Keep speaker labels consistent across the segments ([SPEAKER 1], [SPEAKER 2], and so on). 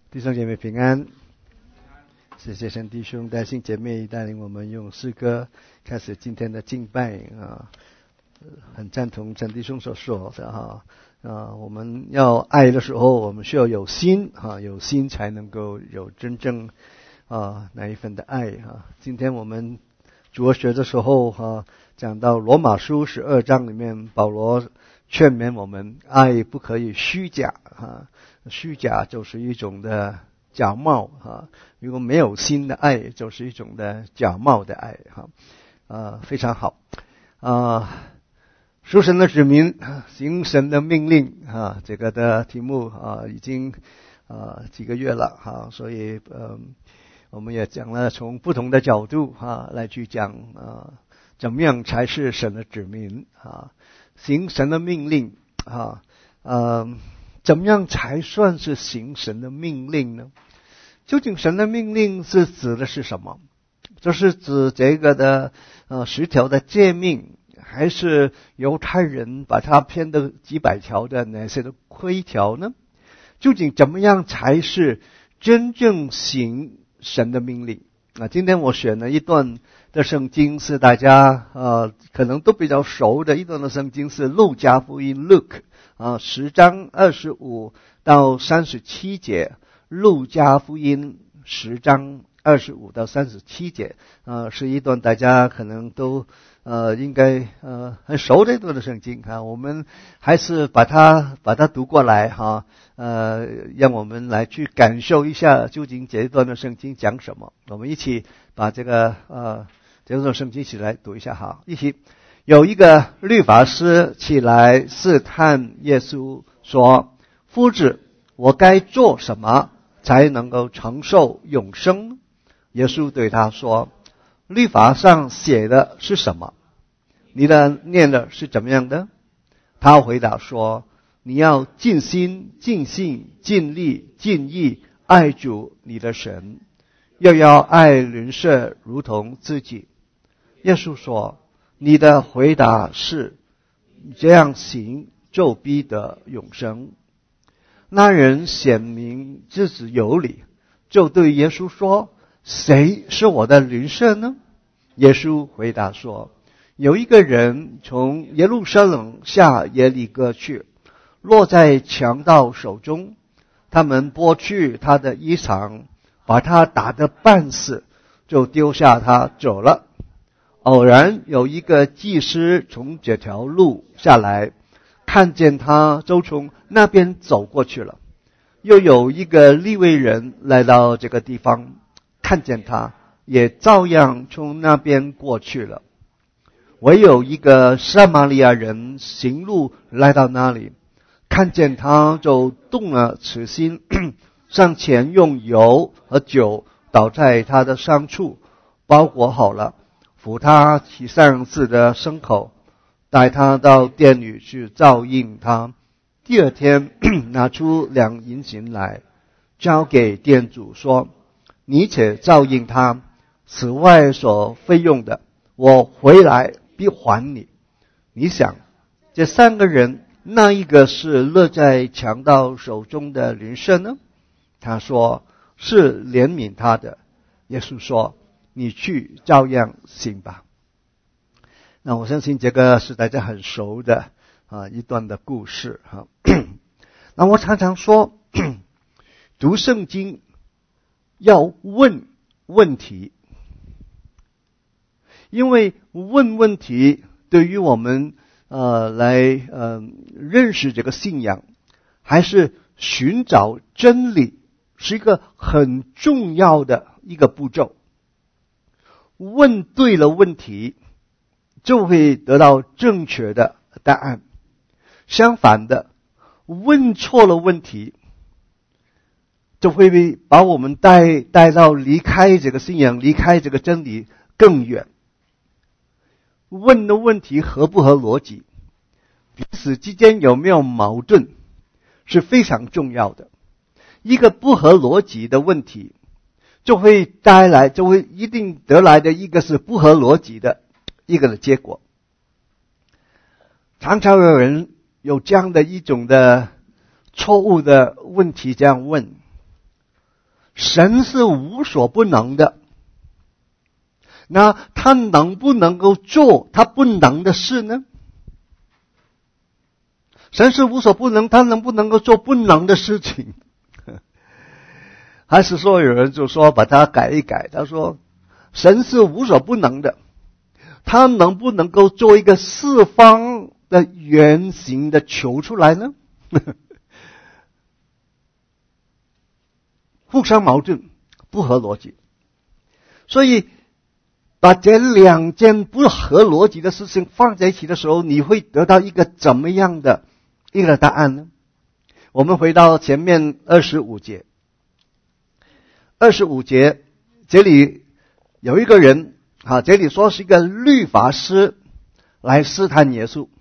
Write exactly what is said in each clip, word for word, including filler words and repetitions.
[SPEAKER 1] 弟兄姐妹平安，谢谢神弟兄带领姐妹带领我们用诗歌开始今天的敬拜啊，很赞同陈弟兄所说的哈啊，我们要爱的时候，我们需要有心啊，有心才能够有真正啊那一份的爱啊。今天我们主日学的时候哈、啊，讲到罗马书十二章里面，保罗劝勉我们爱不可以虚假啊。虚假就是一种的假冒啊，如果没有心的爱，就是一种的假冒的爱哈啊，非常好啊。属神的子民行神的命令啊，这个的题目啊已经啊几个月了哈，所以嗯，我们也讲了从不同的角度啊来去讲啊，怎么样才是神的子民啊，行神的命令啊，嗯。怎么样才算是行神的命令呢？究竟神的命令是指的是什么？就是指这个的呃十条的诫命，还是犹太人把它编的几百条的那些的规条呢？究竟怎么样才是真正行神的命令啊？今天我选了一段的圣经，是大家呃可能都比较熟的一段的圣经，是路加福音 Luke。啊，十章二十五到三十七节，路加福音十章二十五到三十七节，啊，是一段大家可能都呃应该呃很熟的一段的圣经啊。我们还是把它把它读过来哈，呃，让我们来去感受一下究竟这一段的圣经讲什么。我们一起把这个呃这段圣经一起来读一下哈，一起。有一个律法师起来试探耶稣，说：夫子，我该做什么才能够承受永生？耶稣对他说：律法上写的是什么？你的念的是怎么样的？他回答说：你要尽心尽性尽力尽意爱主你的神，又要爱邻舍如同自己。耶稣说：你的回答是这样行，就必得永生。那人显明自己有理，就对耶稣说：谁是我的邻舍呢？耶稣回答说：有一个人从耶路撒冷下耶利哥去，落在强盗手中，他们剥去他的衣裳，把他打得半死，就丢下他走了。偶然有一个祭司从这条路下来，看见他，就从那边走过去了。又有一个利未人来到这个地方，看见他，也照样从那边过去了。唯有一个撒玛利亚人行路来到那里，看见他，就动了慈心，上前用油和酒倒在他的伤处，包裹好了，扶他骑上自己的牲口，带他到店里去照应他。第二天拿出两银钱来，交给店主说：你且照应他，此外所费用的，我回来必还你。你想，这三个人，那一个是落在强盗手中的邻舍呢？他说是怜悯他的。耶稣说：你去照样行吧。那我相信这个是大家很熟的啊一段的故事哈。那我常常说，读圣经要问问题，因为问问题对于我们呃来呃认识这个信仰，还是寻找真理，是一个很重要的一个步骤。问对了问题，就会得到正确的答案。相反的，问错了问题，就会把我们带带到离开这个信仰，离开这个真理更远。问的问题合不合逻辑，彼此之间有没有矛盾，是非常重要的。一个不合逻辑的问题，就会带来，就会一定得来的一个是不合逻辑的一个的结果。常常有人有这样的一种的错误的问题这样问： 神是无所不能的，那他能不能够做他不能的事呢？神是无所不能，他能不能够做不能的事情？还是说有人就说把它改一改，他说神是无所不能的，他能不能够做一个四方的圆形的球出来呢？互相矛盾，不合逻辑。所以把这两件不合逻辑的事情放在一起的时候，你会得到一个怎么样的一个答案呢？我们回到前面二十五节。二十五节这里有一个人啊，这里说是一个律法师来试探耶稣，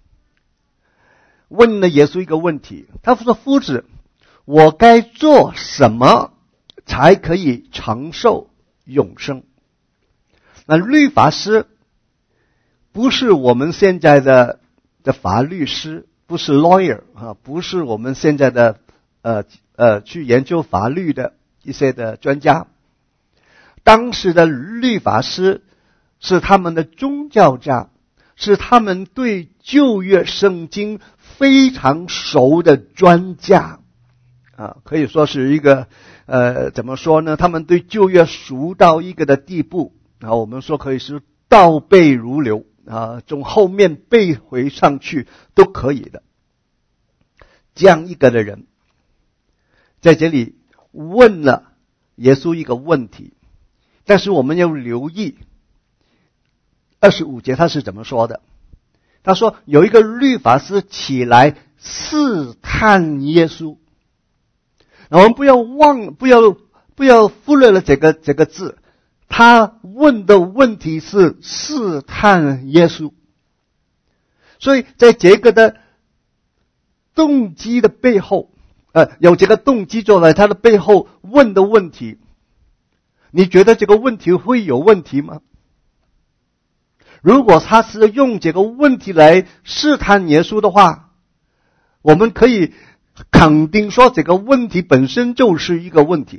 [SPEAKER 1] 问了耶稣一个问题，他说：夫子，我该做什么才可以承受永生？那律法师不是我们现在的的法律师，不是 lawyer 啊，不是我们现在的呃呃去研究法律的一些的专家。当时的律法师是他们的宗教家，是他们对旧约圣经非常熟的专家啊，可以说是一个呃怎么说呢？他们对旧约熟到一个的地步啊，我们说可以是倒背如流啊，从后面背回上去都可以的。这样一个的人在这里问了耶稣一个问题，但是我们要留意二十五节他是怎么说的。他说有一个律法师起来试探耶稣。我们不要忘不要不要忽略了这个这个字，他问的问题是试探耶稣。所以在这个的动机的背后呃，有这个动机做来，他的背后问的问题，你觉得这个问题会有问题吗？如果他是用这个问题来试探耶稣的话，我们可以肯定说这个问题本身就是一个问题。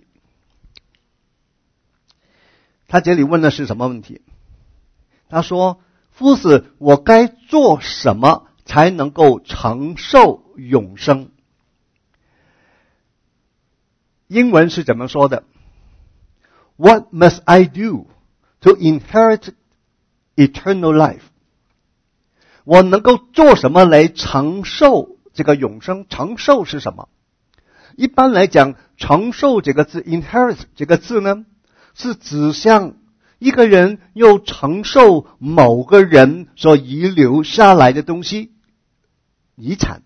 [SPEAKER 1] 他这里问的是什么问题？他说：夫子，我该做什么才能够承受永生？英文是怎么说的？ What must I do to inherit eternal life? 我能够做什么来承受这个永生？承受是什么？一般来讲，承受这个字 inherit 这个字呢，是指向一个人又承受某个人所遗留下来的东西，遗产。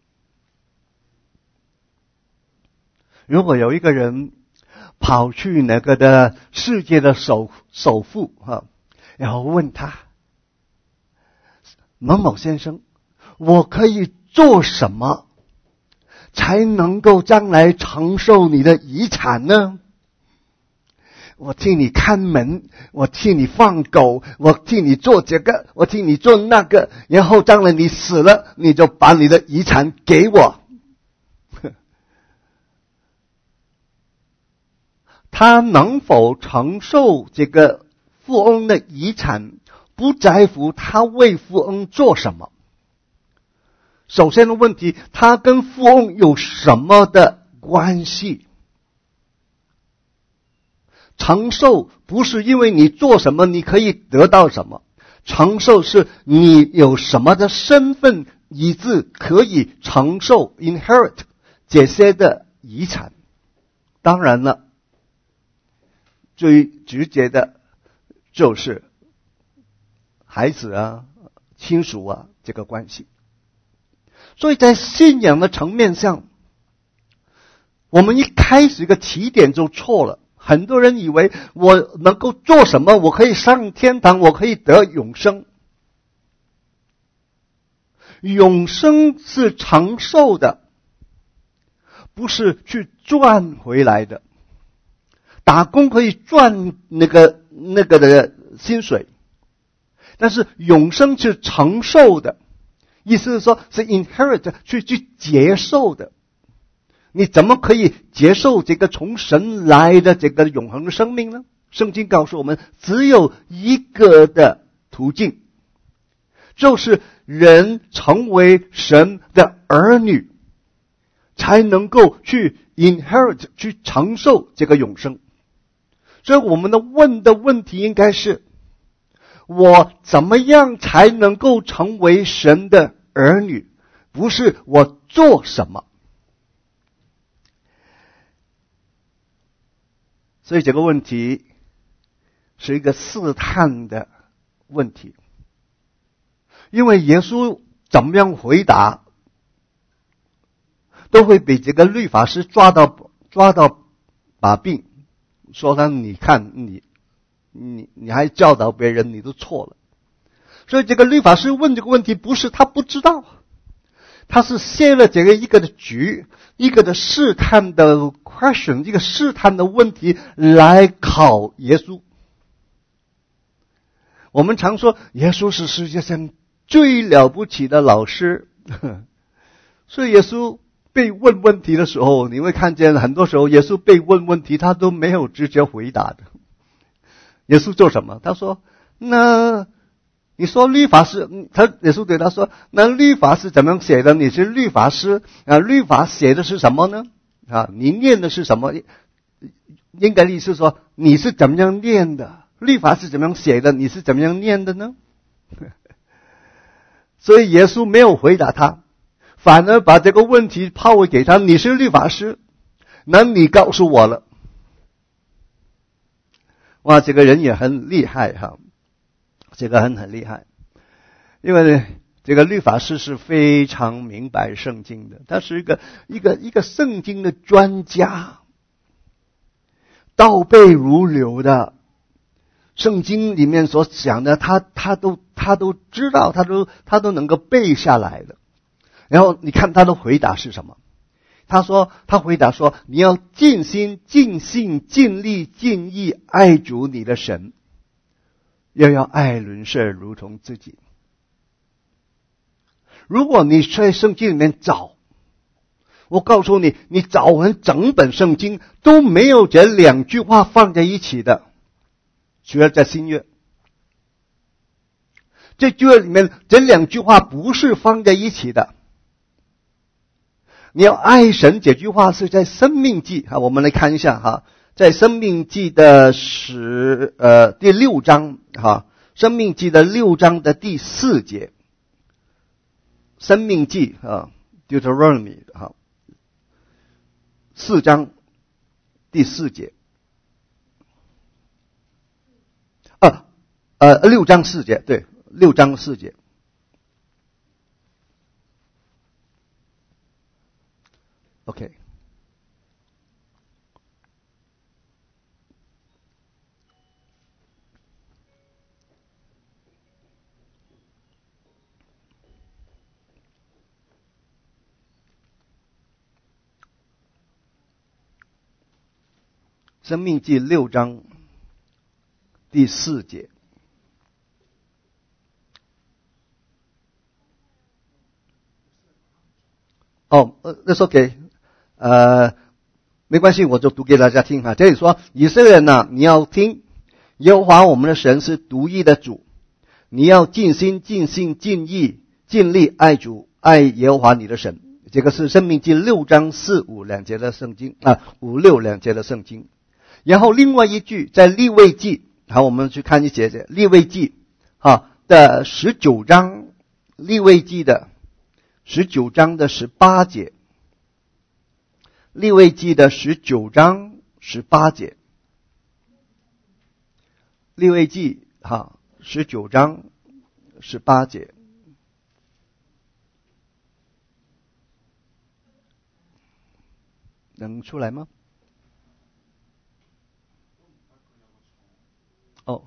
[SPEAKER 1] 如果有一个人跑去那个的世界的首首富啊，然后问他：某某先生，我可以做什么才能够将来承受你的遗产呢？我替你看门，我替你放狗，我替你做这个，我替你做那个，然后将来你死了，你就把你的遗产给我。他能否承受这个富翁的遗产，不在乎他为富翁做什么。首先的问题，他跟富翁有什么的关系？承受不是因为你做什么你可以得到什么，承受是你有什么的身份以致可以承受 inherit 这些的遗产。当然了，最直接的就是孩子啊、亲属啊这个关系。所以在信仰的层面上，我们一开始一个起点就错了。很多人以为我能够做什么，我可以上天堂，我可以得永生。永生是长寿的，不是去赚回来的。打工可以赚那个那个的薪水，但是永生是长寿的，意思是说是 inherit 去去接受的。 你怎么可以接受这个从神来的这个永恒的生命呢？圣经告诉我们，只有一个的途径，就是人成为神的儿女，才能够去 inherit 去承受这个永生。所以我们的问的问题应该是，我怎么样才能够成为神的儿女？不是我做什么。所以这个问题是一个试探的问题，因为耶稣怎么样回答，都会被这个律法师抓到抓到把柄，说他你看你你你还教导别人，你都错了。所以这个律法师问这个问题，不是他不知道，他是设了这个一个的局，一个的试探的 question， 一个试探的问题来考耶稣。我们常说耶稣是世界上最了不起的老师，所以耶稣被问问题的时候，你会看见很多时候耶稣被问问题他都没有直接回答的。耶稣做什么？他说那你说律法是，他耶稣对他说，那律法是怎么样写的？你是律法师啊，律法写的是什么呢？啊，你念的是什么？应该意思说你是怎么样念的？律法是怎么样写的？你是怎么样念的呢？所以耶稣没有回答他，反而把这个问题抛回给他，你是律法师，那你告诉我了。哇，这个人也很厉害哈，这个很很厉害，因为这个律法师是非常明白圣经的，他是一个一个一个圣经的专家，倒背如流的，圣经里面所讲的，他他都他都知道，他都他都能够背下来的。然后你看他的回答是什么？他说，他回答说，你要尽心、尽性、尽力、尽意爱主你的神，又要爱邻舍如同自己。如果你在圣经里面找，我告诉你，你找完整本圣经都没有这两句话放在一起的，除了在新约。这句里面这两句话不是放在一起的。你要爱神这句话是在申命记啊，我们来看一下哈，在申命记的十呃第六章哈，申命记的六章的第四节，申命记啊 Deuteronomy 哈，四章第四节，啊呃六章四节，对，六章四节。OK， 申命记六章第四节。哦，呃，那是 OK。呃，没关系，我就读给大家听哈。这里说，以色列人呐、啊，你要听，耶和华我们的神是独一的主，你要尽心、尽性、尽意、尽力爱主，爱耶和华你的神。这个是申命记六章四五两节的圣经啊，五六两节的圣经。然后另外一句在利未记，好，我们去看一节节利未记哈的十九章，利未记的十九章的十八节。利未记的十九章十八节，利未记哈十九章十八节，能出来吗？哦，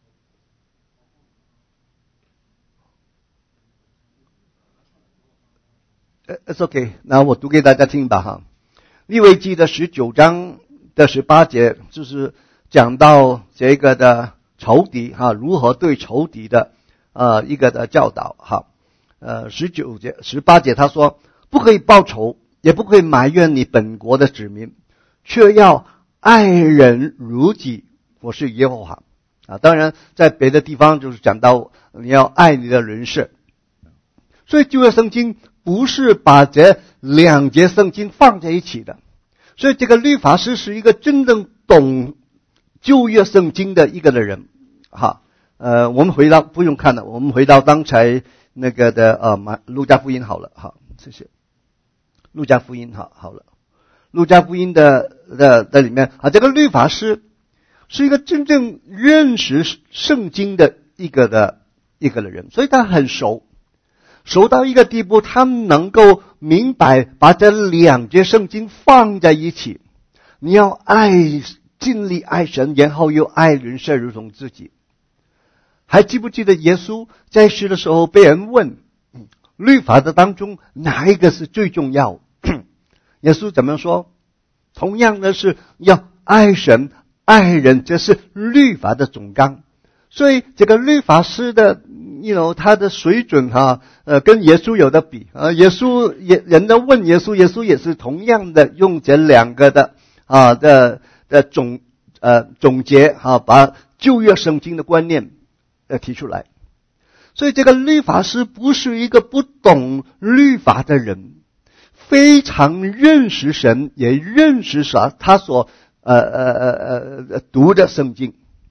[SPEAKER 1] 呃 ，it's OK， 那我读给大家听吧哈。利未记的十九章的十八节，就是讲到这个的仇敌哈，如何对仇敌的呃一个的教导哈。呃，十九节、十八节他说，不可以报仇， 也不可以埋怨你本国的子民，却要爱人如己。我是耶和华啊。当然，在别的地方就是讲到你要爱你的邻舍。所以旧约圣经不是把这两节圣经放在一起的。所以这个律法师是一个真正懂旧约圣经的一个的人。哈，呃，我们回到不用看了，我们回到刚才那个的呃马路加福音好了。好，谢谢。路加福音好好了。路加福音的的的里面啊，这个律法师是一个真正认识圣经的一个的一个的人，所以他很熟。熟到一个地步，他们能够明白把这两节圣经放在一起。你要爱，尽力爱神，然后又爱邻舍如同自己。还记不记得耶稣在世的时候被人问，律法的当中哪一个是最重要？耶稣怎么说？同样的是要爱神、爱人，这是律法的总纲。所以这个律法师的you know, 他的水准哈，呃，跟耶稣有的比啊。耶稣也人都问耶稣，耶稣也是同样的用这两个的啊的的总呃总结啊，把旧约圣经的观念呃提出来。所以这个律法师不是一个不懂律法的人，非常认识神，也认识啥他所呃呃呃呃读的圣经。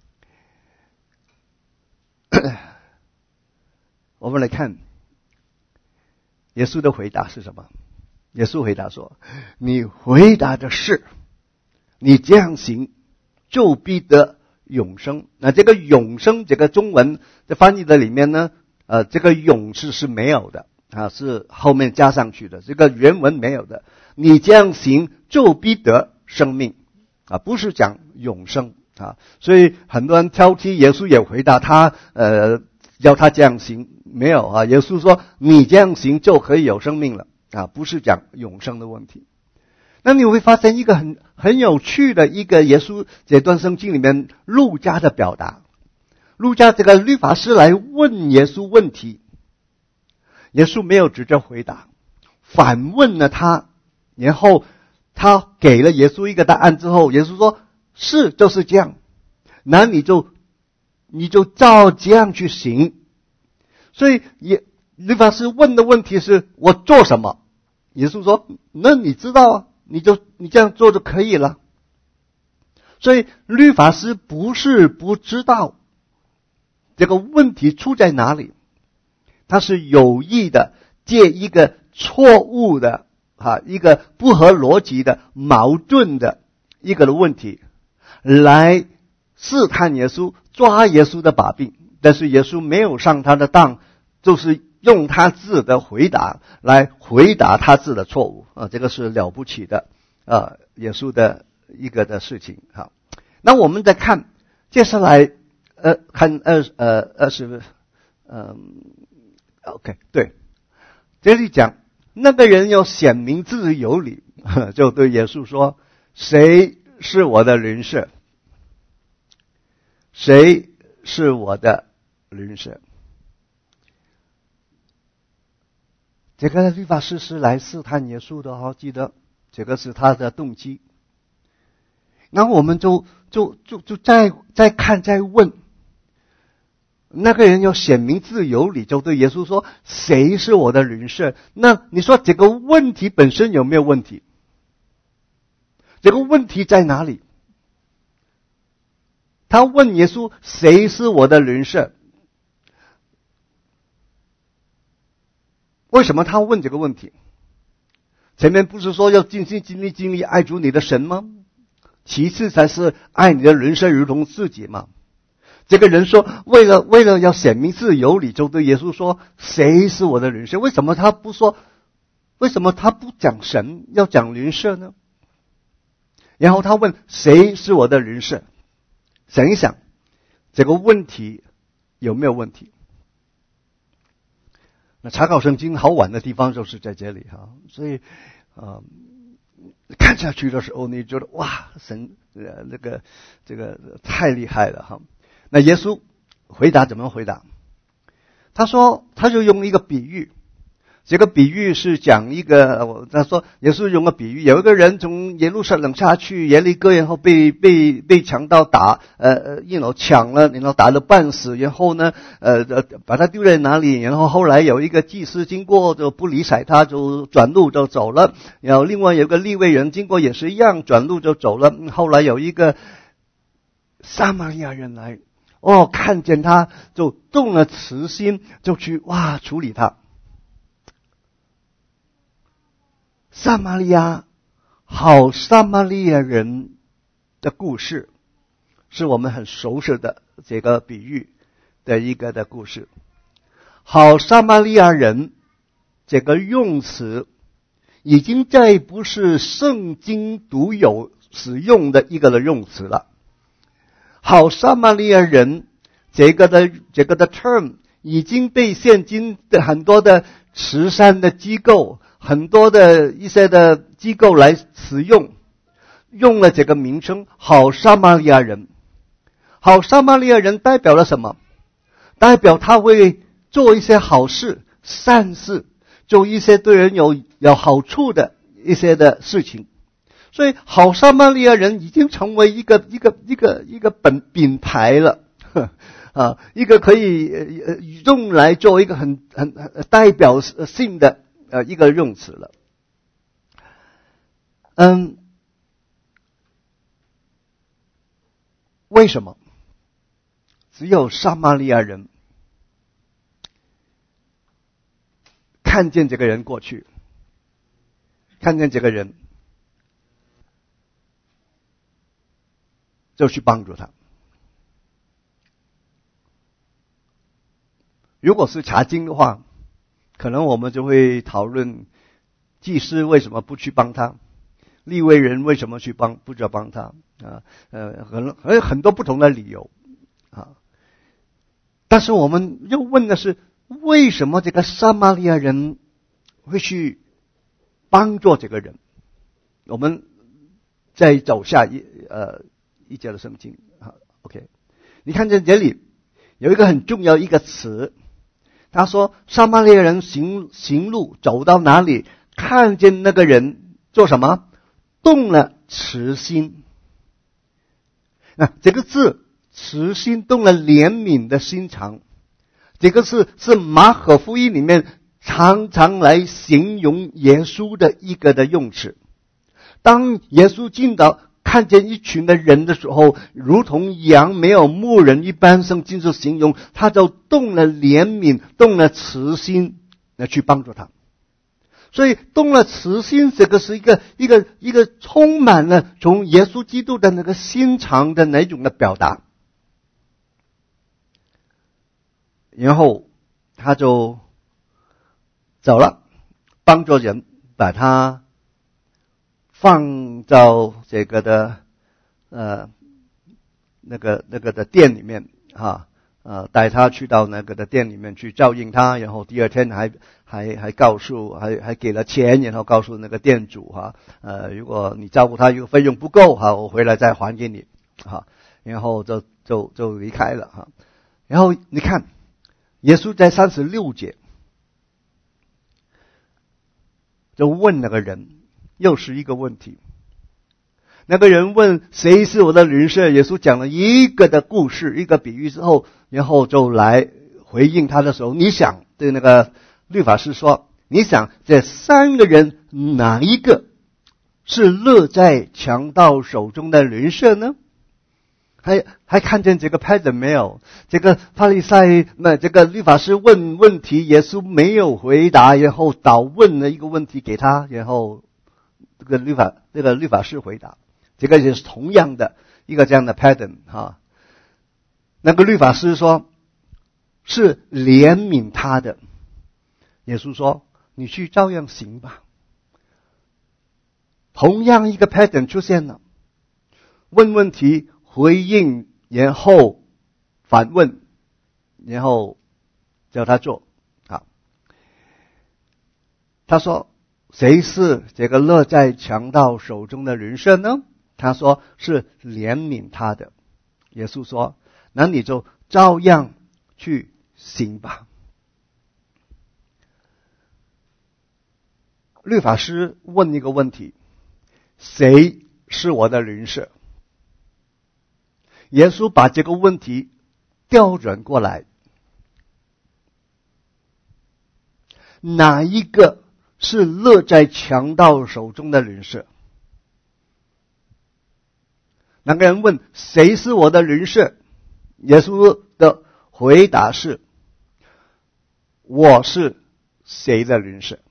[SPEAKER 1] 我们来看耶稣的回答是什么？耶稣回答说：你回答的是，你这样行就必得永生。那这个永生这个中文的翻译的里面呢，呃，这个永是是没有的啊，是后面加上去的，这个原文没有的。你这样行就必得生命啊，不是讲永生啊。所以很多人挑剔耶稣，也回答他呃要他这样行，没有啊。耶稣说你这样行就可以有生命了啊，不是讲永生的问题。那你会发现一个很很有趣的一个耶稣这段圣经里面路加的表达。路加这个律法师来问耶稣问题，耶稣没有直接回答，反问了他，然后他给了耶稣一个答案之后，耶稣说是就是这样，那你就你就照这样去行。所以也律法师问的问题是我做什么？耶稣说那你知道啊，你就你这样做就可以了。所以律法师不是不知道这个问题出在哪里，他是有意的借一个错误的啊一个不合逻辑的矛盾的一个的问题来试探耶稣，抓耶稣的把柄。但是耶稣没有上他的当，就是用他自己的回答来回答他自己的错误啊，这个是了不起的啊，耶稣的一个的事情。好，那我们再看接下来呃看二呃二十嗯 OK 对，这里讲那个人要显明自己有理，就对耶稣说谁是我的邻舍？谁是我的邻舍？这个律法师是来试探耶稣的哦，记得这个是他的动机。然后我们就就就就再再看再问，那个人要显明自有理，就对耶稣说谁是我的邻舍？那你说这个问题本身有没有问题？这个问题在哪里？他问耶稣谁是我的邻舍？为什么他问这个问题？前面不是说要尽心尽力尽力爱主你的神吗？其次才是爱你的邻舍如同自己嘛。这个人说为了为了要显明自己有理，就对耶稣说谁是我的邻舍？为什么他不说？为什么他不讲神，要讲邻舍呢？然后他问谁是我的邻舍？想一想这个问题有没有问题？那查考圣经好玩的地方就是在这里哈，所以呃看下去的时候你觉得哇神呃那个这个太厉害了哈。那耶稣回答怎么回答？他说他就用一个比喻， 这个比喻是讲一个，他说耶稣用个比喻，有一个人从耶路撒冷下去耶利哥，然后被被被强盗打，呃呃，一脑抢了，然后打得半死，然后呢，呃呃，把他丢在哪里？然后后来有一个祭司经过，就不理睬他，就转路就走了。然后另外有个利未人经过也是一样，转路就走了。后来有一个撒玛利亚人来，哦，看见他就动了慈心，就去哇处理他。撒玛利亚好撒玛利亚人的故事，是我们很熟悉的这个比喻的一个的故事。好撒玛利亚人这个用词已经再不是圣经独有使用的一个的用词了。好撒玛利亚人这个的这个的 term 已经被现今的很多的慈善的机构，很多的一些的机构来使用，用了这个名称好撒玛利亚人。好撒玛利亚人代表了什么？代表他会做一些好事、善事，做一些对人有有好处的一些的事情。所以好撒玛利亚人已经成为一个一个一个一个本品牌了，啊，一个可以呃用来做一个很很很代表性的呃一个用词了。嗯，为什么只有撒玛利亚人看见这个人过去，看见这个人就去帮助他？如果是查经的话，可能我们就会讨论祭司为什么不去帮他，利未人为什么去帮不去帮他啊？呃，可能还有很多不同的理由啊。但是我们又问的是，为什么这个撒玛利亚人会去帮助这个人？我们再走下一呃一节的圣经啊 ，OK， 你看见这里有一个很重要一个词，他说撒玛利亚人行行路走到哪里，看见那个人做什么？动了慈心。那这个字慈心动了怜悯的心肠，这个是是马可福音里面常常来形容耶稣的一个的用词。当耶稣进到看见一群的人的时候，如同羊没有牧人一般，圣经就形容他就动了怜悯，动了慈心来去帮助他。所以动了慈心，这个是一个一个一个充满了从耶稣基督的那个心肠的那种的表达。然后他就走了，帮助人把他放到这个的呃那个那个的店里面啊，呃带他去到那个的店里面去照应他，然后第二天还还还告诉还还给了钱，然后告诉那个店主哈、啊，呃如果你照顾他，如果费用不够哈，我回来再还给你哈、啊，然后就就就离开了哈、啊。然后你看耶稣在三十六节就问那个人，又是一个问题。那个人问谁是我的邻舍，耶稣讲了一个的故事，一个比喻之后，然后就来回应他的时候，你想对那个律法师说，你想这三个人哪一个是落在强盗手中的邻舍呢？还还看见这个 pattern 没有？这个法利赛那这个律法师问问题，耶稣没有回答，然后倒问了一个问题给他，然后这个律法这个律法师回答，这个也是同样的一个这样的 pattern 哈。那个律法师说是怜悯他的，耶稣说你去照样行吧。同样一个 pattern 出现了，问问题回应，然后反问，然后叫他做啊。他说谁是这个落在强盗手中的人生呢？他说是怜悯他的。耶稣说那你就照样去行吧。 律法师问一个问题：谁是我的邻舍？耶稣把这个问题调转过来，哪一个是落在强盗手中的邻舍？那个人问：谁是我的邻舍？耶稣的回答是：我是谁的邻舍？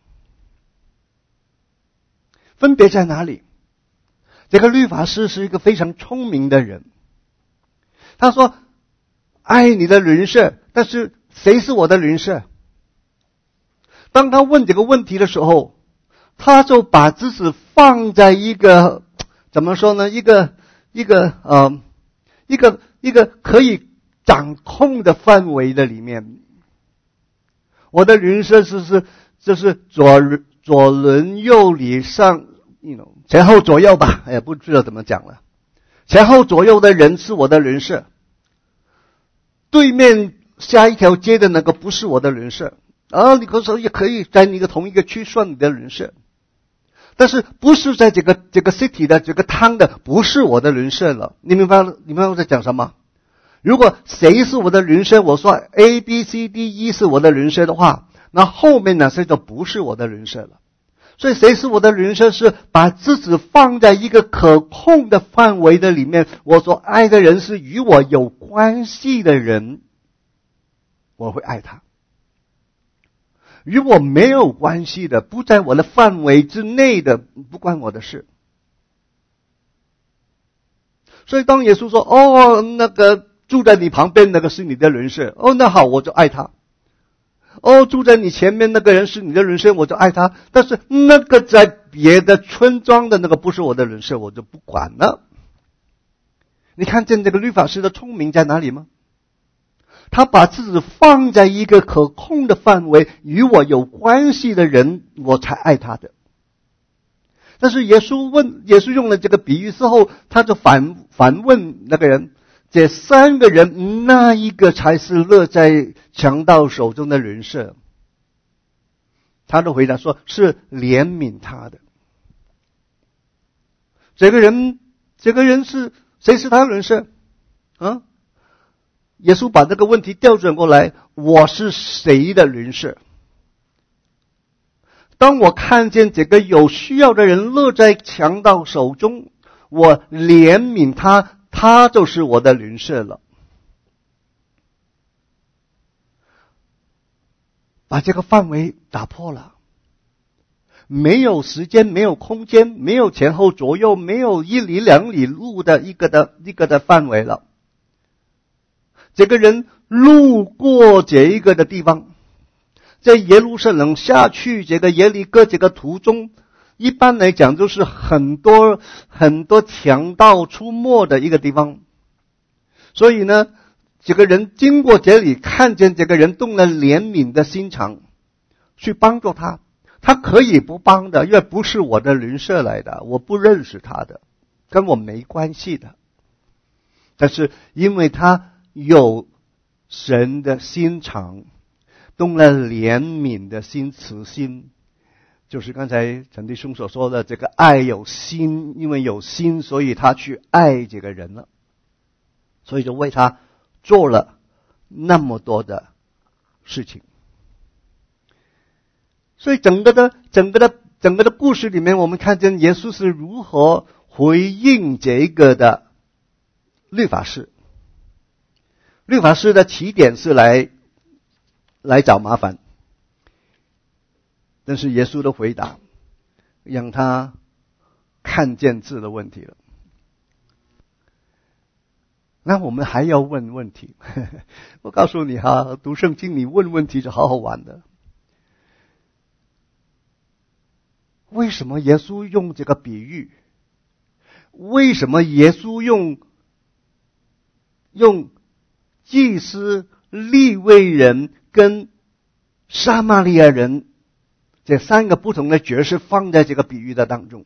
[SPEAKER 1] 分别在哪里？这个律法师是一个非常聪明的人，他说：爱你的邻舍，但是谁是我的邻舍？当他问这个问题的时候，他就把自己放在一个怎么说呢？一个一个呃一个一个可以掌控的范围的里面。我的邻舍是是就是左左邻右里上，you know, 前后左右吧，哎，不知道怎么讲了。前后左右的人是我的邻舍，对面下一条街的那个不是我的邻舍。啊，你可以说也可以在你的同一个区算你的邻舍，但是不是在这个这个 city 的这个town的，不是我的邻舍了。你明白？你明白我在讲什么？如果谁是我的邻舍，我说 A B C D E 是我的邻舍的话，那后面那些就不是我的邻舍了。所以谁是我的邻舍，是把自己放在一个可控的范围的里面。我所爱的人是与我有关系的人，我会爱他。与我没有关系的，不在我的范围之内的，不关我的事。所以当耶稣说：哦，那个住在你旁边那个是你的邻舍，哦，那好，我就爱他。哦，住在你前面那个人是你的邻舍，我就爱他。但是那个在别的村庄的那个不是我的邻舍，我就不管了。你看见这个律法师的聪明在哪里吗？他把自己放在一个可控的范围，与我有关系的人，我才爱他的。但是耶稣问，耶稣用了这个比喻之后，他就反反问那个人：这三个人，那一个才是落在强盗手中的邻舍？他的回答说：是怜悯他的。这个人，这个人是谁？是他的邻舍啊？耶稣把这个问题调转过来：我是谁的邻舍？当我看见这个有需要的人落在强盗手中，我怜悯他，他就是我的邻舍了。把这个范围打破了，没有时间，没有空间，没有前后左右，没有一里两里路的一个的一个的范围了。这个人路过这一个的地方，在耶路撒冷下去这个耶利哥这个途中，一般来讲就是很多很多强盗出没的一个地方。所以呢，这个人经过这里，看见这个人动了怜悯的心肠，去帮助他。他可以不帮的，因为不是我的邻舍来的，我不认识他的，跟我没关系的。但是因为他有神的心肠，动了怜悯的心，慈心，就是刚才陈弟兄所说的这个爱有心，因为有心，所以他去爱这个人了，所以就为他做了那么多的事情。所以整个的整个的整个的故事里面，我们看见耶稣是如何回应这个的律法师。律法师的起点是来来找麻烦，但是耶稣的回答让他看见字的问题了。那我们还要问问题我告诉你哈，读圣经你问问题是好好玩的。为什么耶稣用这个比喻？为什么耶稣用用祭司、利未人跟撒玛利亚人这三个不同的角色放在这个比喻的当中？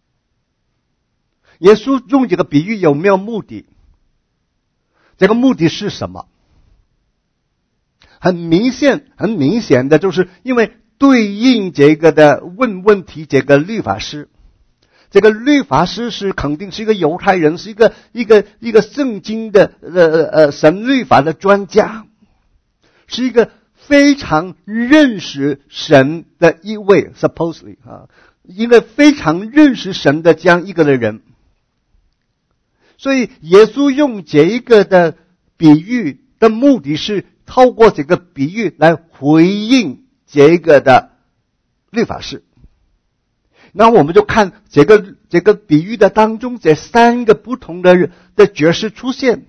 [SPEAKER 1] 耶稣用这个比喻有没有目的？这个目的是什么？很明显很明显的就是因为对应这个的问问题，这个律法师。这个律法师是肯定是一个犹太人，是一个一个一个圣经的呃呃神律法的专家，是一个非常认识神的一位 supposedly 啊，一个非常认识神的这样一个的人。所以耶稣用这一个的比喻的目的是透过这个比喻来回应这个的律法师。那我们就看这个这个比喻的当中，这三个不同的的角色出现，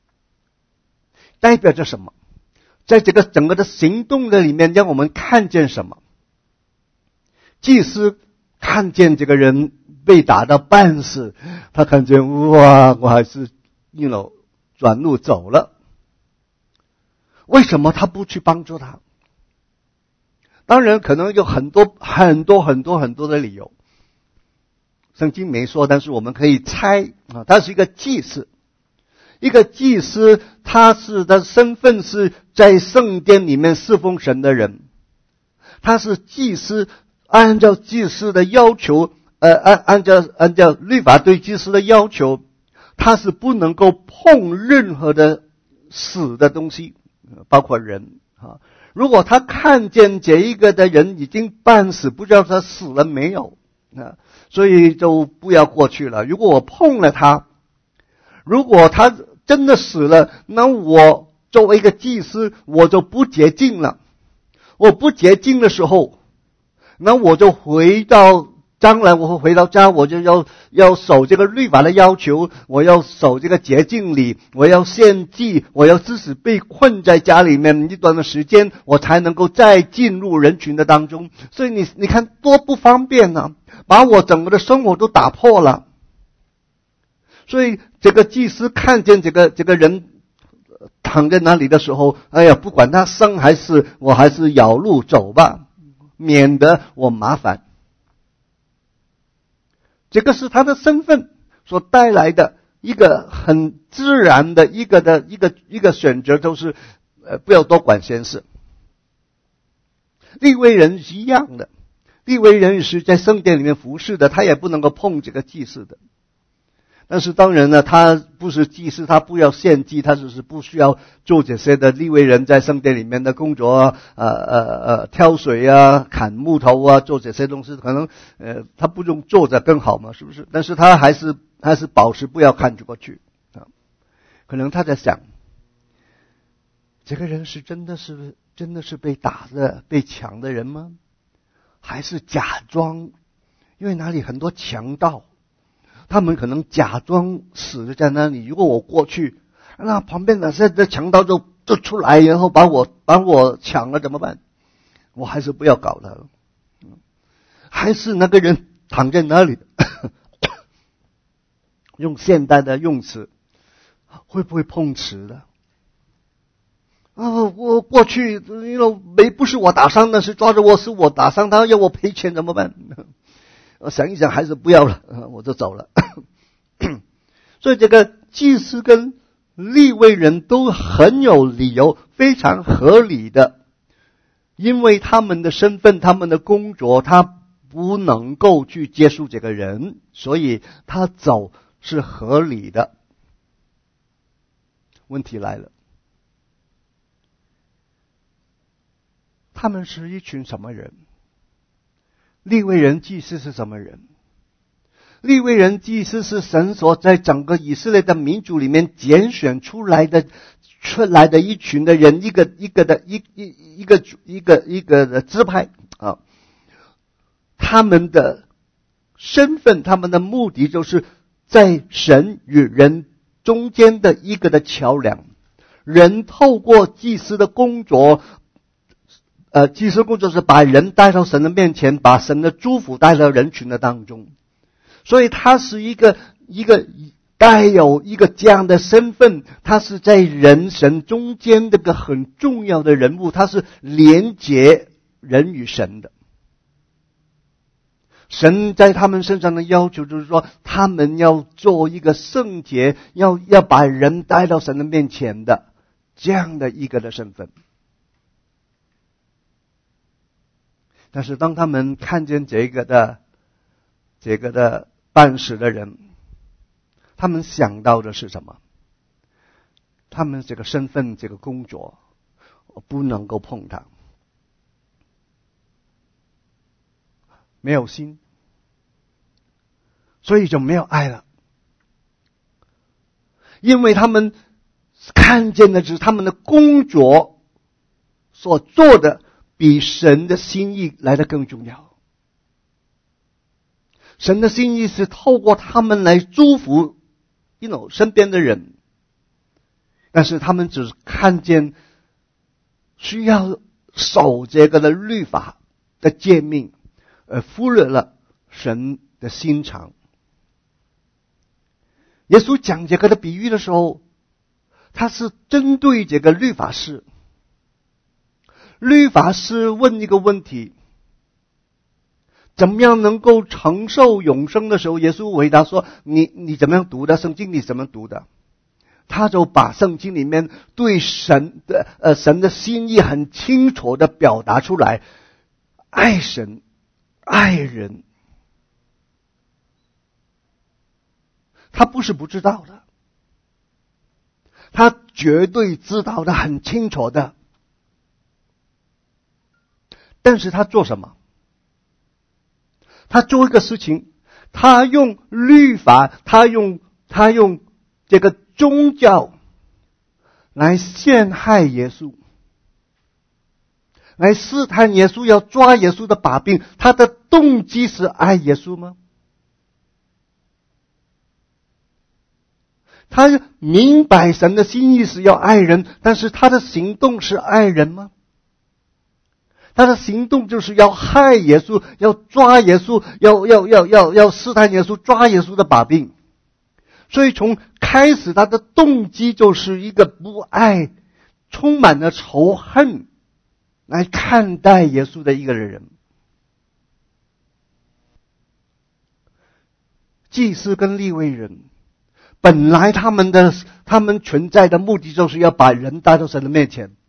[SPEAKER 1] 代表着什么？在这个整个的行动的里面，让我们看见什么？祭司看见这个人被打到半死，他看见哇，我还是you know转路走了。为什么他不去帮助他？当然可能有很多很多很多很多的理由，圣经没说，但是我们可以猜啊，他是一个祭司，一个祭司，他是的身份是在圣殿里面侍奉神的人，他是祭司，按照祭司的要求，呃，按按照按照律法对祭司的要求，他是不能够碰任何的死的东西，包括人啊。如果他看见这一个的人已经半死，不知道他死了没有啊，所以就不要过去了。如果我碰了他，如果他真的死了，那我作为一个祭司，我就不洁净了。我不洁净的时候，那我就回到将来我会回到家，我就要要守这个律法的要求，我要守这个洁净礼，我要献祭，我要即使被困在家里面一段的时间，我才能够再进入人群的当中。所以你你看多不方便啊，把我整个的生活都打破了。所以这个祭司看见这个这个人躺在那里的时候，哎呀，不管他生还是我还是咬路走吧，免得我麻烦。这个是他的身份所带来的一个很自然的一个的一个一个选择，就是呃不要多管闲事。利未人是一样的，利未人是在圣殿里面服侍的，他也不能够碰这个祭司的。但是当然呢，他不是祭司，他不要献祭，他只是不需要做这些的利未人在圣殿里面的工作啊，呃呃呃，挑水啊，砍木头啊，做这些东西，可能呃他不用做着更好嘛，是不是？但是他还是还是保持不要看过去啊。可能他在想，这个人是真的是真的是被打的被抢的人吗？还是假装？因为哪里很多强盗。他们可能假装死了在那里，如果我过去，那旁边的这的强盗就就出来，然后把我把我抢了怎么办？我还是不要搞他了。还是那个人躺在那里，用现代的用词，会不会碰瓷的？啊，我过去因为没不是我打伤的，是抓着我是我打伤他，要我赔钱怎么办？我想一想还是不要了，我就走了。所以这个祭司跟利未人都很有理由，非常合理的，因为他们的身份，他们的工作，他不能够去接触这个人，所以他走是合理的。问题来了，他们是一群什么人？利未人祭司是什么人？利未人祭司是神所在整个以色列的民族里面拣选出来的出来的一群的人，一个一个的一一一个一个一个的支派啊。他们的身份，他们的目的就是在神与人中间的一个的桥梁。人透过祭司的工作，呃，祭司工作是把人带到神的面前，把神的祝福带到人群的当中。所以他是一个一个带有一个这样的身份，他是在人神中间这个很重要的人物，他是连结人与神的。神在他们身上的要求就是说，他们要做一个圣洁，要要把人带到神的面前的这样的一个的身份。 但是当他们看见这个的这个的办事的人，他们想到的是什么？他们这个身份，这个工作，我不能够碰他，没有心，所以就没有爱了。因为他们看见的是他们的工作所做的比神的心意来得更重要。神的心意是透过他们来祝福 you know 身边的人，但是他们只看见需要守这个的律法的诫命，而忽略了神的心肠。耶稣讲这个的比喻的时候，他是针对这个律法师。律法师问一个问题，怎么样能够承受永生的时候，耶稣回答说，你你怎么样读的圣经，你怎么读的？他就把圣经里面对神的呃神的心意很清楚的表达出来，爱神爱人。他不是不知道的，他绝对知道的很清楚的，但是他做什么？他做一个事情，他用律法，他用他用这个宗教来陷害耶稣，来试探耶稣，要抓耶稣的把柄。他的动机是爱耶稣吗？他明白神的心意是要爱人，但是他的行动是爱人吗？他的行动就是要害耶稣，要抓耶稣，要要要要要试探耶稣，抓耶稣的把柄。所以从开始他的动机就是一个不爱，充满了仇恨来看待耶稣的一个人。祭司跟利未人本来他们的他们存在的目的就是要把人带到神的面前，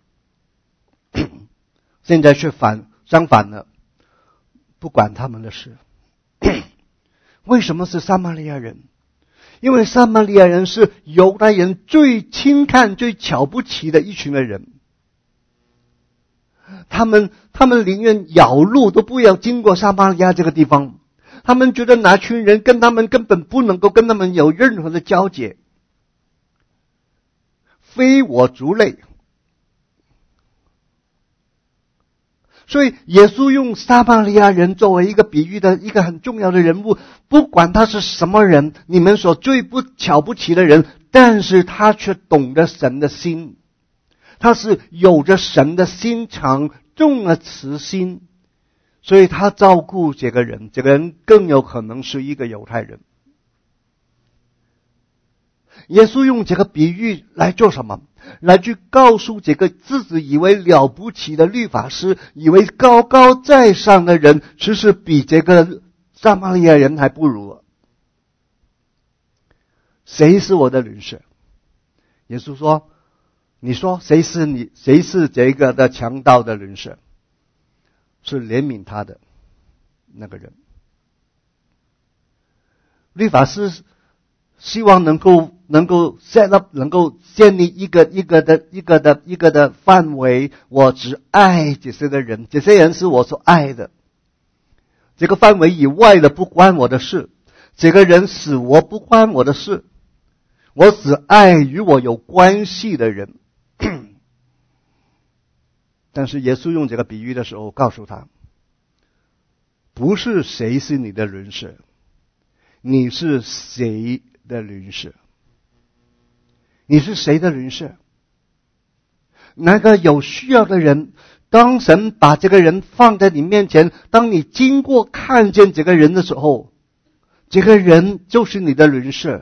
[SPEAKER 1] 现在却反相反了，不管他们的事。为什么是撒玛利亚人？因为撒玛利亚人是犹太人最轻看最瞧不起的一群的人，他们他们宁愿咬路都不要经过撒玛利亚这个地方。他们觉得那群人跟他们根本不能够跟他们有任何的交接，非我族类。所以耶稣用撒玛利亚人作为一个比喻的一个很重要的人物，不管他是什么人，你们所最不瞧不起的人，但是他却懂得神的心，他是有着神的心肠，重了慈心，所以他照顾这个人，这个人更有可能是一个犹太人。耶稣用这个比喻来做什么？来去告诉这个自己以为了不起的律法师，以为高高在上的人，其实比这个撒玛利亚人还不如。谁是我的邻舍？耶稣说，你说谁是你谁是这个的强盗的邻舍？是怜悯他的那个人。律法师希望能够能够 set up 能够建立一个一个的一个的一个的范围，我只爱这些的人，这些人是我所爱的，这个范围以外的不关我的事，这个人死我不关我的事，我只爱与我有关系的人。但是耶稣用这个比喻的时候告诉他，不是谁是你的邻舍，你是谁的邻舍？你是谁的邻舍？那个有需要的人，当神把这个人放在你面前，当你经过看见这个人的时候，这个人就是你的邻舍。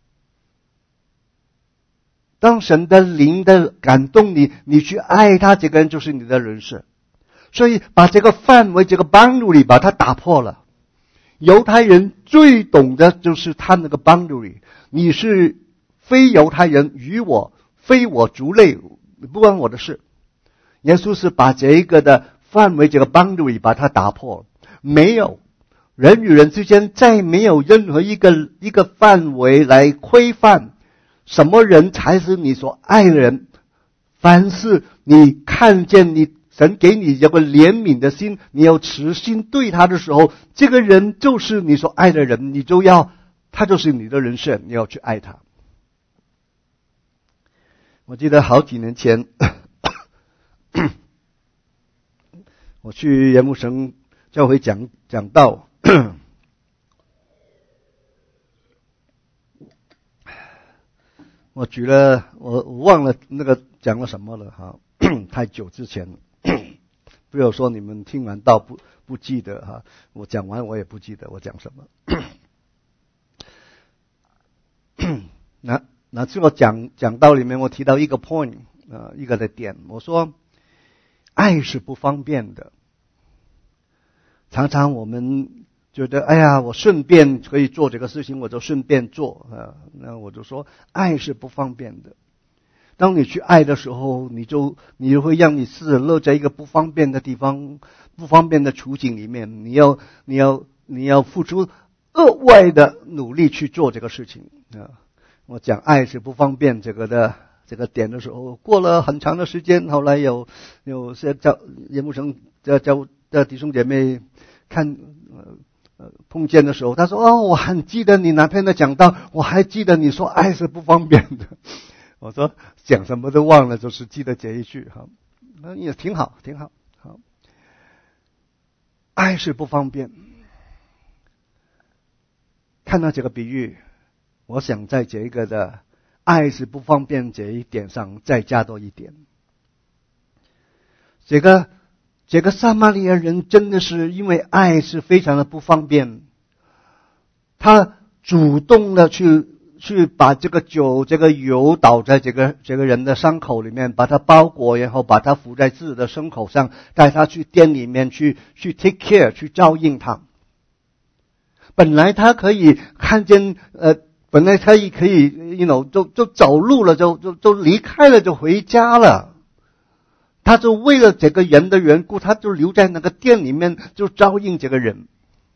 [SPEAKER 1] 当神的灵的感动你，你去爱他，这个人就是你的邻舍。所以把这个范围，这个 boundary 把它打破了。犹太人最懂的就是他那个 boundary， 你是非犹太人，与我非我族类，不关我的事。耶稣是把这个的范围，这个 boundary 把它打破。没有，人与人之间再没有任何一个一个范围来规范什么人才是你所爱的人。凡是你看见你神给你这个怜悯的心，你有慈心对他的时候，这个人就是你所爱的人，你就要他就是你的人生，你要去爱他。我记得好几年前我去盐木城教会讲讲道，我举了我我忘了那个讲了什么了哈，太久之前了。不要说你们听完道不不记得哈，我讲完我也不记得我讲什么。那那这个讲讲道里面，我提到一个 point 啊、呃，一个的点，我说爱是不方便的。常常我们觉得，哎呀，我顺便可以做这个事情，我就顺便做啊。那我就说，爱是不方便的。当你去爱的时候，你就你会让你自己落在一个不方便的地方，不方便的处境里面，你要你要你要付出额外的努力去做这个事情啊。我讲爱是不方便这个的这个点的时候，过了很长的时间，后来有有些教盐木城教教的弟兄姐妹看呃呃碰见的时候，他说：“哦，我很记得你那天的讲道，我还记得你说爱是不方便的。”我说讲什么都忘了，就是记得这一句哈，那也挺好，挺好。好，爱是不方便。看到这个比喻，我想在这个的爱是不方便这一点上再加多一点。这个这个撒玛利亚人真的是因为爱是非常的不方便，他主动的去去把这个酒这个油倒在这个这个人的伤口里面，把它包裹，然后把它敷在自己的伤口上，带他去店里面去去 take care 去照应他。本来他可以看见呃本来他可以可以 you know 就就走路了，就就就离开了，就回家了。他就为了这个人的缘故，他就留在那个店里面就照应这个人。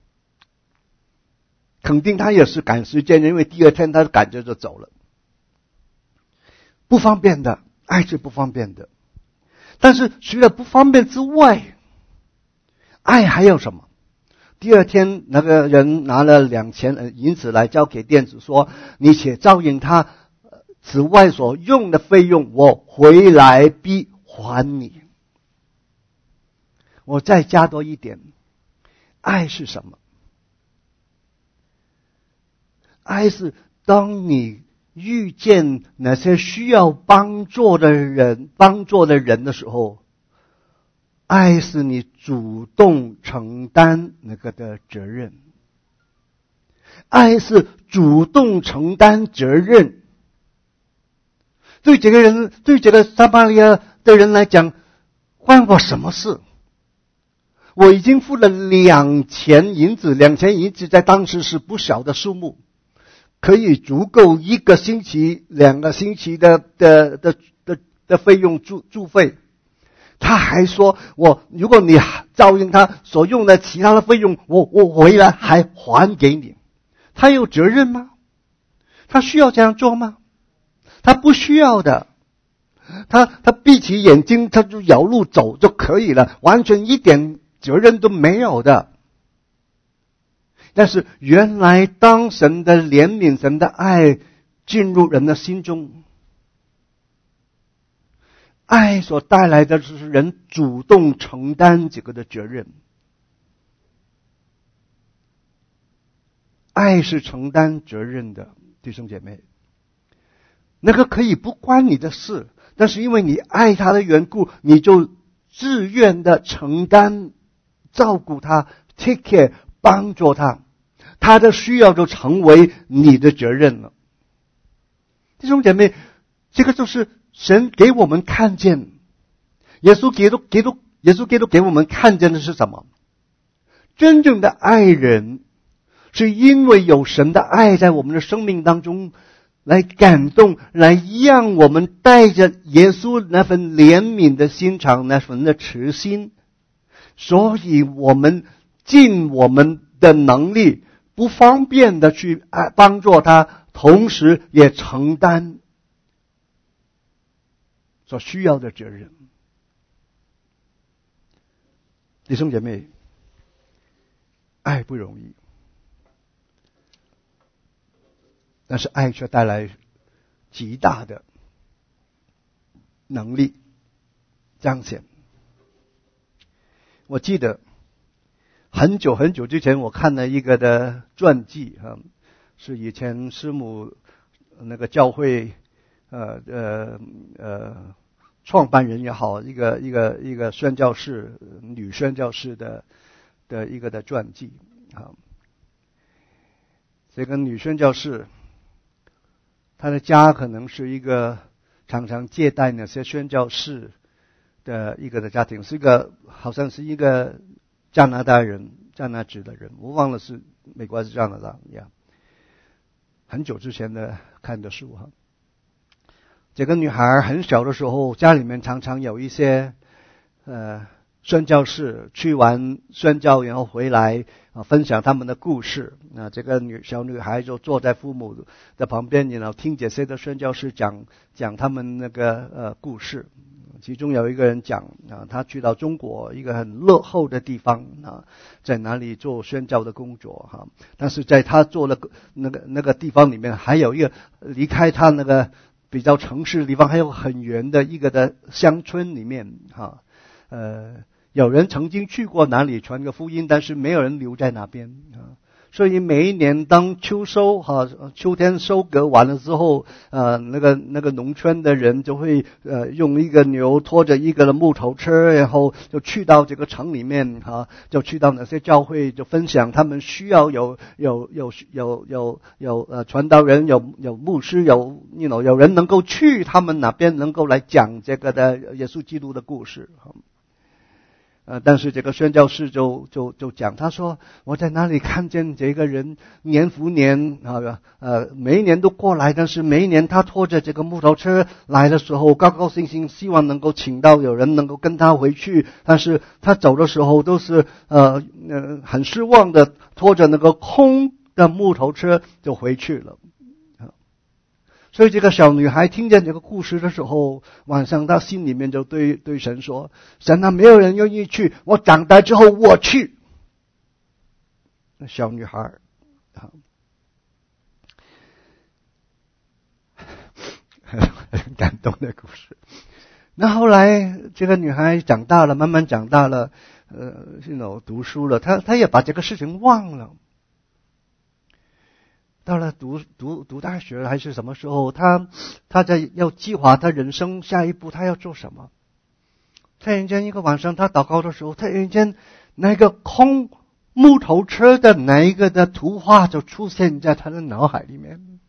[SPEAKER 1] 肯定他也是赶时间，因为第二天他赶着就走了。不方便的，爱是不方便的。但是除了不方便之外，爱还有什么？第二天那个人拿了两钱银子来交给店主，说：“你且照应他此外所用的费用，我回来必还你。”我再加多一点，爱是什么？爱是当你遇见那些需要帮助的人，帮助的人的时候，爱是你主动承担那个的责任。爱是主动承担责任。对这个人，对这个撒玛利亚的人来讲，关我什么事？我已经付了两钱银子，两钱银子在当时是不小的数目，可以足够一个星期、两个星期的的的的的费用住住费。他还说，我如果你照应他所用的其他的费用，我我回来还还给你。他有责任吗？他需要这样做吗？他不需要的。他他闭起眼睛，他就绕路走就可以了，完全一点责任都没有的。但是原来当神的怜悯、神的爱进入人的心中，爱所带来的就是人主动承担这个的责任。爱是承担责任的，弟兄姐妹。那个可以不关你的事，但是因为你爱他的缘故，你就自愿的承担、照顾他 take care 帮助他，他的需要就成为你的责任了。弟兄姐妹，这个就是神给我们看见，耶稣基督基督耶稣基督给我们看见的是什么？真正的爱人是因为有神的爱在我们的生命当中来感动，来让我们带着耶稣那份怜悯的心肠，那份的慈心， 所以我们尽我们的能力，不方便的去帮助他，同时也承担所需要的责任。弟兄姐妹，爱不容易，但是爱却带来极大的能力彰显。我记得很久很久之前，我看了一个的传记啊，是以前师母那个教会呃呃呃创办人也好，一个一个一个宣教士女宣教士的的一个的传记啊。这个女宣教士，她的家可能是一个常常接待那些宣教士的一个的家庭，是一个好像是一个加拿大人，加拿大的人，我忘了是美国还是加拿大一样。很久之前的看的书哈。这个女孩很小的时候，家里面常常有一些呃宣教士去完宣教，然后回来啊分享他们的故事。那这个女小女孩就坐在父母的旁边，然后听这些的宣教士讲讲他们那个呃故事。其中有一个人讲啊，他去到中国一个很落后的地方啊，在哪里做宣教的工作哈。但是在他做的那个那个地方里面，还有一个离开他那个比较城市的地方，还有很远的一个的乡村里面哈。呃，有人曾经去过哪里传个福音，但是没有人留在那边啊。所以每一年当秋收哈，秋天收割完了之后，呃，那个那个农村的人就会呃用一个牛拖着一个的木头车，然后就去到这个城里面哈，就去到那些教会，就分享他们需要有有有有有有呃传道人，有有牧师，有 you know 有人能够去他们那边能够来讲这个的耶稣基督的故事哈。呃，但是这个宣教士就就就讲，他说我在哪里看见这个人年复年啊，呃，每一年都过来，但是每一年他拖着这个木头车来的时候，高高兴兴，希望能够请到有人能够跟他回去，但是他走的时候都是呃呃很失望的，拖着那个空的木头车就回去了。所以这个小女孩听见这个故事的时候，晚上她心里面就对对神说：神啊，没有人愿意去，我长大之后我去。那小女孩啊，很感动的故事。那后来这个女孩长大了，慢慢长大了，呃，you know读书了，她她也把这个事情忘了。到了读读读大学还是什么时候，他他在要计划他人生下一步他要做什么。突然间一个晚上他祷告的时候，突然间那个空木头车的那一个的图画就出现在他的脑海里面。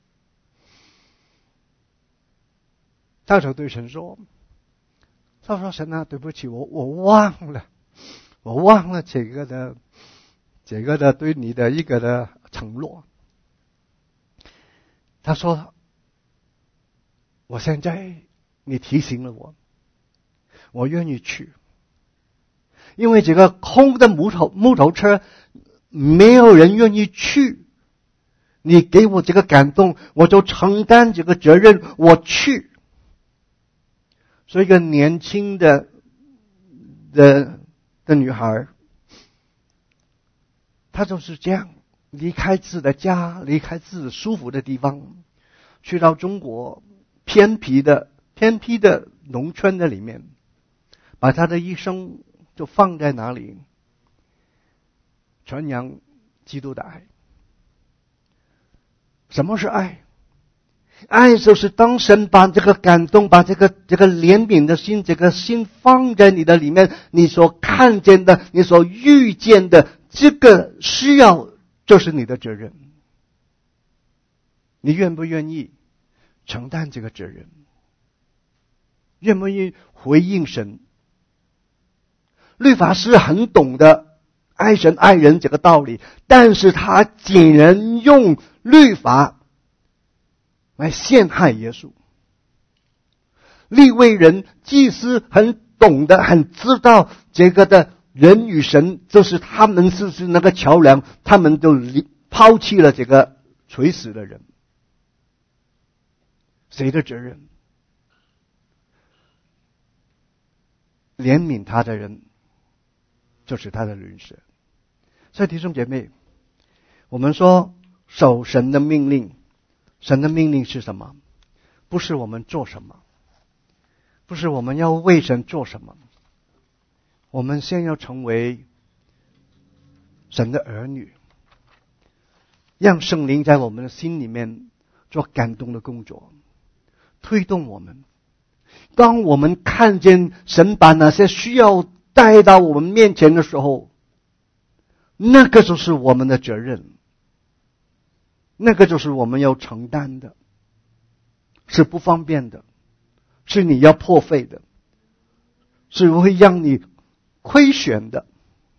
[SPEAKER 1] 他就对神说，他说神啊，对不起，我我忘了，我忘了这个的这个的对你的一个的承诺。他说，我现在你提醒了我，我愿意去，因为这个空的木头木头车没有人愿意去，你给我这个感动，我就承担这个责任，我去。所以一个年轻的的的女孩，她就是这样离开自己的家，离开自己舒服的地方，去到中国偏僻的偏僻的农村的里面，把他的一生就放在哪里？传扬基督的爱。什么是爱？爱就是当神把这个感动，把这个这个怜悯的心，这个心放在你的里面，你所看见的，你所遇见的，这个需要就是你的责任。你愿不愿意承担这个责任？愿不愿意回应神？律法师很懂得爱神爱人这个道理，但是他竟然用律法来陷害耶稣。利未人祭司很懂得很知道这个的人与神就是他们是是那个桥梁，他们都抛弃了这个垂死的人。谁的责任？怜悯他的人就是他的邻舍。所以弟兄姐妹，我们说守神的命令，神的命令是什么？不是我们做什么，不是我们要为神做什么，我们先要成为神的儿女，让圣灵在我们的心里面做感动的工作，推动我们。当我们看见神把那些需要带到我们面前的时候，那个就是我们的责任，那个就是我们要承担的，是不方便的，是你要破费的，是会让你亏损的，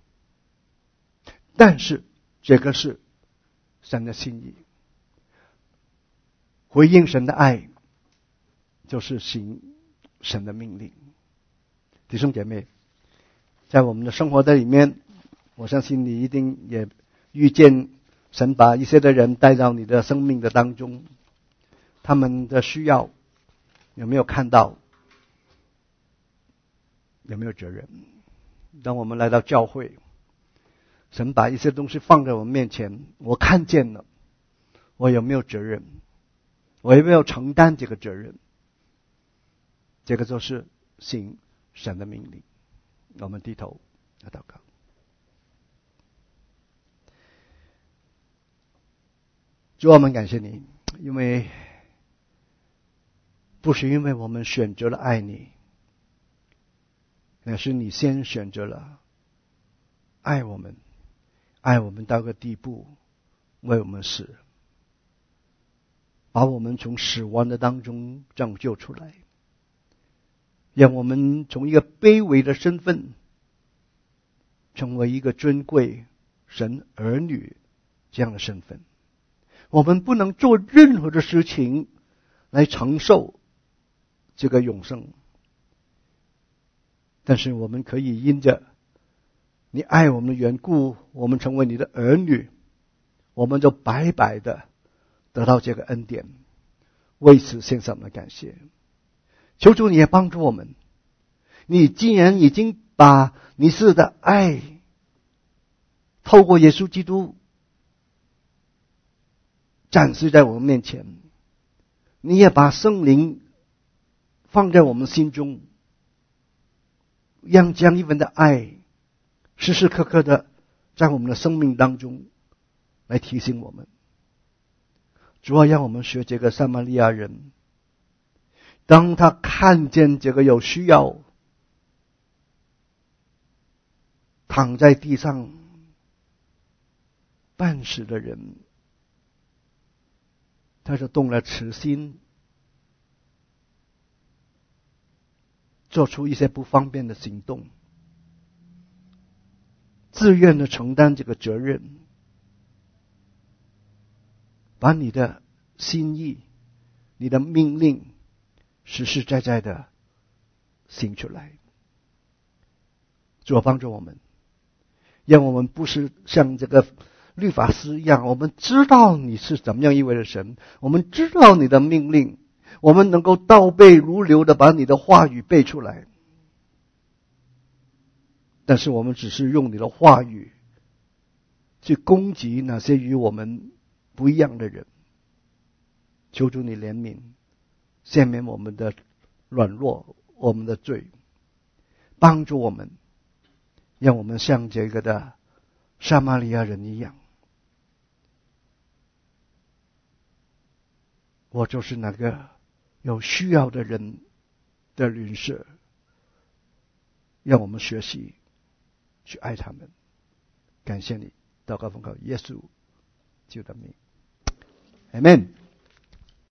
[SPEAKER 1] 但是这个是神的心意。回应神的爱就是行神的命令。弟兄姐妹，在我们的生活的里面，我相信你一定也遇见神把一些的人带到你的生命的当中，他们的需要有没有看到？有没有责任？当我们来到教会，神把一些东西放在我们面前，我看见了，我有没有责任？我有没有承担这个责任？这个就是行神的命令。我们低头来祷告。主，我们感谢你，因为不是因为我们选择了爱你，乃是你先选择了爱我们，爱我们到个地步，为我们死，把我们从死亡的当中拯救出来，让我们从一个卑微的身份成为一个尊贵神儿女这样的身份。我们不能做任何的事情来承受这个永生，但是我们可以因着你爱我们的缘故，我们成为你的儿女，我们就白白的得到这个恩典，为此献上了感谢。求主你也帮助我们，你既然已经把你是的爱透过耶稣基督展示在我们面前，你也把圣灵放在我们心中，让这样一份的爱时时刻刻的在我们的生命当中来提醒我们。主要让我们学这个撒玛利亚人，当他看见这个有需要躺在地上半死的人，他就动了慈心，做出一些不方便的行动，自愿的承担这个责任，把你的心意、你的命令实实在在的行出来。主啊，帮助我们，让我们不是像这个律法师一样，我们知道你是怎么样一位的神，我们知道你的命令，我们能够倒背如流的把你的话语背出来，但是我们只是用你的话语去攻击那些与我们不一样的人。求主你怜悯，赦免我们的软弱，我们的罪，帮助我们，让我们像这个的撒玛利亚人一样，我就是那个有需要的人的邻舍，让我们学习去爱他们。感谢你，祷告奉靠耶稣基督的名，阿们。